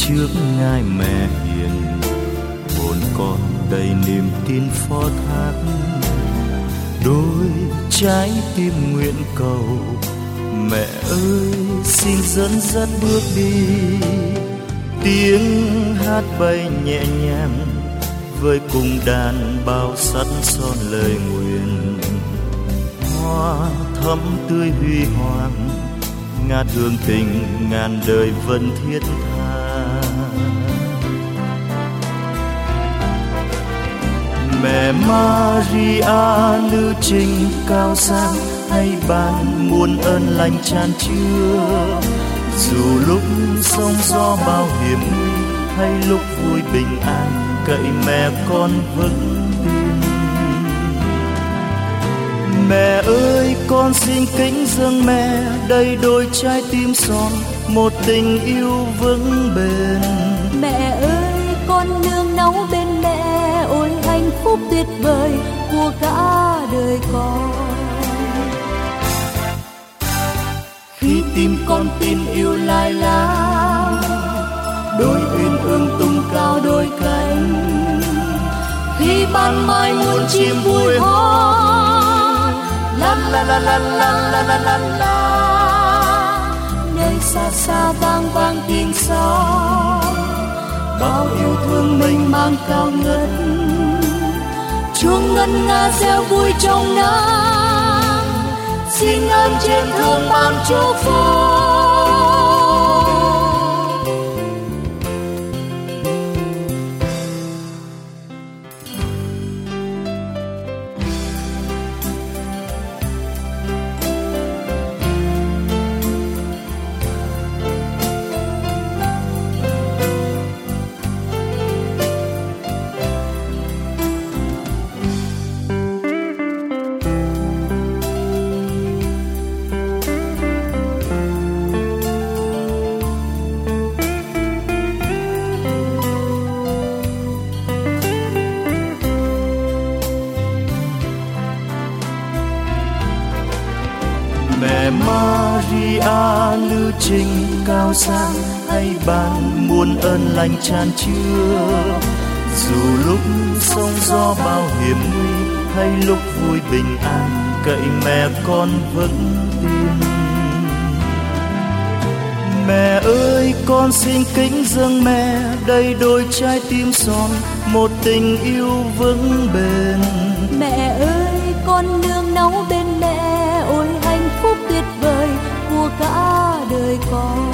trước ngai mẹ hiền, hồn con đầy niềm tin phó thác. Đôi trái tim nguyện cầu, mẹ ơi xin dẫn dắt bước đi. Tiếng hát bay nhẹ nhàng với cùng đàn bao sắt son lời nguyện. Hoa thắm tươi huy hoàng, ngát hương tình ngàn đời vẫn thiết tha. Mẹ Maria nữ trinh cao sang, hay ban muôn ơn lành tràn chứa. Dù lúc sóng gió bao hiểm nguy, hay lúc vui bình an, cậy mẹ con vững tin. Mẹ ơi con xin kính dâng mẹ, đầy đôi trái tim son, một tình yêu vững bền. Mẹ ơi con nương náu bên mẹ, ôi hạnh phúc tuyệt vời của cả đời con. Khi tim con tin yêu lai lá, đôi uyên ương tung cao đôi cánh. Khi ban mai muôn chim vui hót, la la la la la la la la la. Nơi xa xa vang vang tiếng sóng, bao yêu thương mênh mang cao ngất. Chuông ngân nga reo vui trong nắng, xin ơn trên thương mang chúc phúc. Mẹ Maria nữ trinh cao sang, hay ban muôn ơn lành tràn chứa. Dù lúc sóng gió bao hiểm nguy, hay lúc vui bình an, cậy mẹ con vững tin. Mẹ ơi con xin kính dâng mẹ, đầy đôi trái tim son, một tình yêu vững bền. Mẹ ơi con nương náu bên mẹ, ôi hạnh phúc tuyệt vời của cả đời con.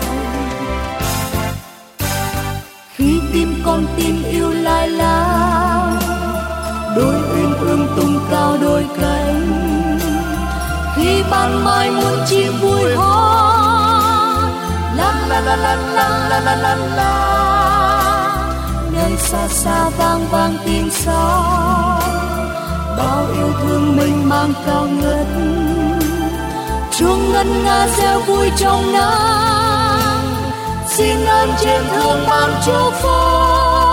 Khi tim con tin yêu lai lá, đôi uyên ương tung cao đôi cánh. Khi ban mai muôn chim vui hót, la la la la la la la la la. Nơi xa xa vang vang tiếng sóng, bao yêu thương mênh mang cao ngất. Chuông ngân nga reo vui trong nắng, xin ơn trên thương mang chúc phúc.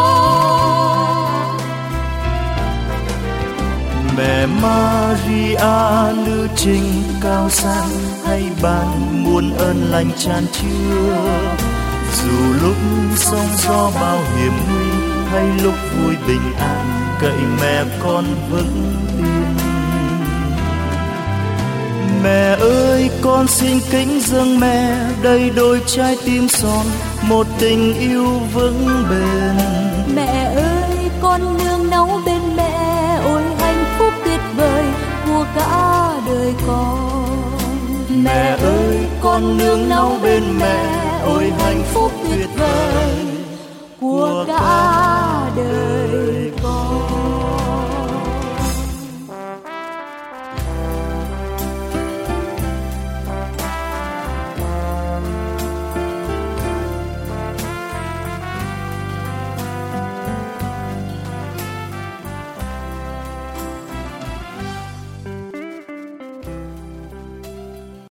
Mẹ Maria nữ trinh cao sang, hay ban muôn ơn lành tràn chứa. Dù lúc sóng gió bao hiểm nguy, hay lúc vui bình an, cậy mẹ con vững tin. Mẹ ơi con xin kính dâng mẹ, đầy đôi trái tim son, một tình yêu vững bền. Mẹ ơi con nương náu bên mẹ, ôi hạnh phúc tuyệt vời của cả đời con. Mẹ ơi con nương náu bên mẹ, ôi hạnh phúc tuyệt vời của cả đời.